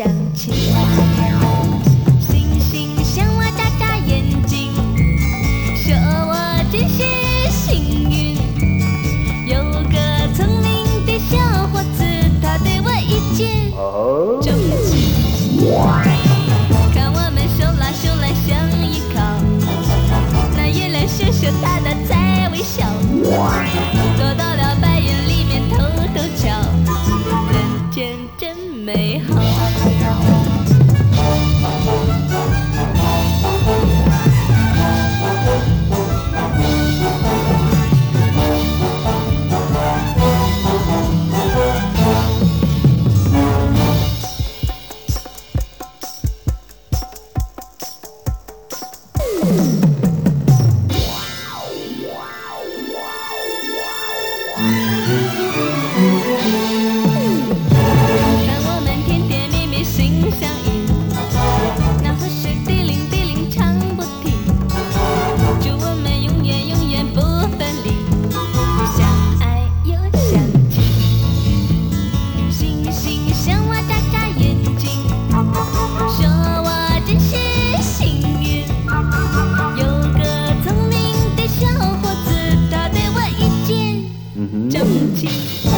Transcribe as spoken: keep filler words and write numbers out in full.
响起，星星向我眨眨眼睛，说我真是幸运，有个聪明的小伙子，他对我一见钟情。看我们手拉手来相依靠，那月亮羞羞答答在微笑，躲到了白云里面偷偷瞧，人间真美好。看我们甜甜蜜蜜心相印，那河水滴铃滴铃唱不停，祝我们永远永远不分离，相爱又相亲。星星向我眨眨眼睛，说我真是幸运，有个聪明的小伙子，他对我一见钟情。